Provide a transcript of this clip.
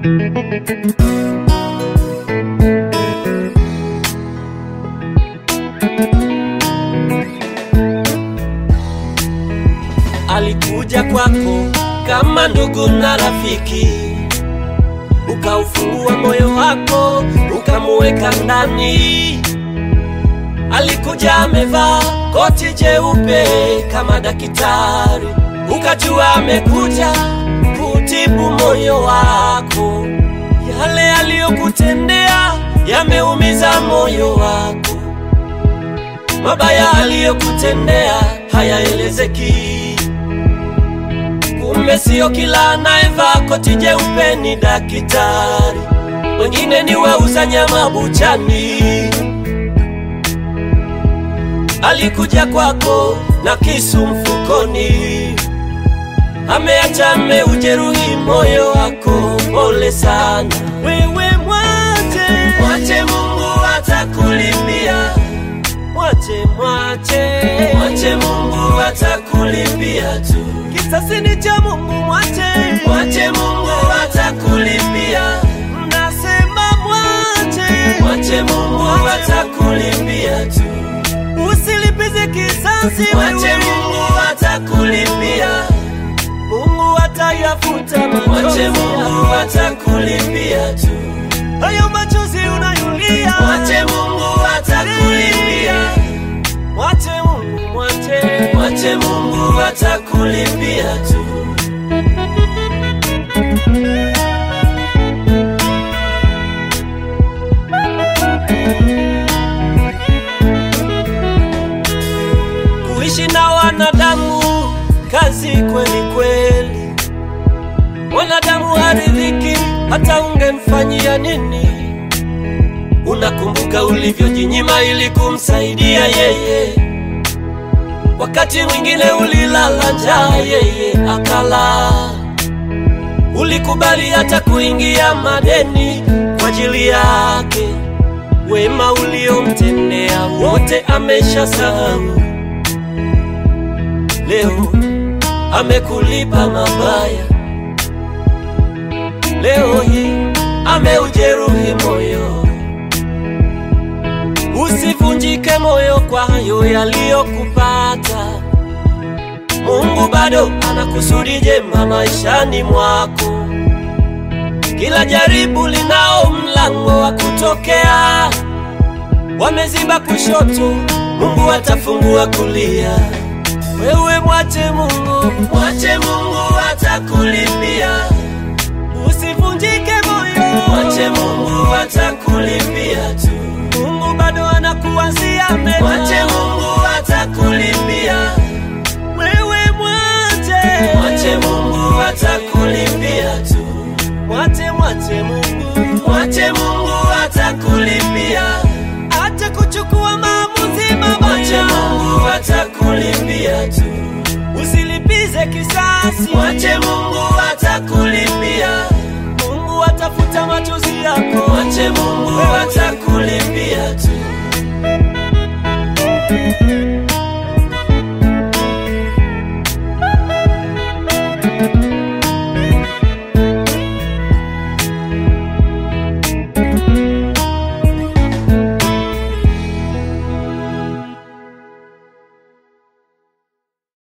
Alikuja kwako kama ndugu na rafiki, ukaufungua moyo wako ukamuweka ndani. Alikuja amevaa koti jeupe kama daktari, ukajua amekuja kutibu moyo wako. Yale aliyokutendea yameumiza moyo wako, mabaya aliyokutendea hayaelezeki. Kumbe sio kila anayevaa koti jeupe ni daktari, wengine ni wauza nyama buchani. Alikuja kwako na kisu mfukoni, ameacha ameujeruhi moyo wako. Pole sana wewe, mwache Mungu atakulipia. Mwache Mungu atakulipia tu. Kisasi ni cha Mungu, mwache Mungu atakulipia. Nasema mwache Mungu atakulipia tu. Usilipize kisasi, mwache Mungu atakulipia. Mungu atayafuta machozi, mwache Mungu atakulipia tu. Hayo machozi unayolia, mwache Mungu atakulipia. Mwache Mungu atakulipia tu. Kuishi na wanadamu kazi kweli kweli, wanadamu haridhiki hata ungemfanyia nini. Unakumbuka ulivyojinyima ili kumsaidia yeye, wakati mwingine ulilala njaa yeye akala. Ulikubali hata kuingia madeni kwa ajili yake. Wema uliomtendea wote ameshasahau. Leo amekulipa mabaya, leo hii ameujeruhi moyo. Usivunjike moyo kwa hayo yaliyokupata. Mungu bado anakusudi jema maishani mwako. Kila jaribu linao mlango wa kutokea. Wameziba kushoto, Mungu atafungua kulia. Wewe mwache Mungu atakulipia. Usivunjike moyo, mwache Mungu atakulipia tu. Mungu bado anakuwazia mema, mwache Mungu atakulipia. Wewe mwache Mungu atakulipia tu. Mwache Mungu atakulipia. Acha kuchukua maamuzi mabaya, mwache Mungu atakulipia tu. Usilipize kisasi, mwache Mungu atakulipia. Mungu atafuta machozi yako, mwache Mungu atakulipia tu.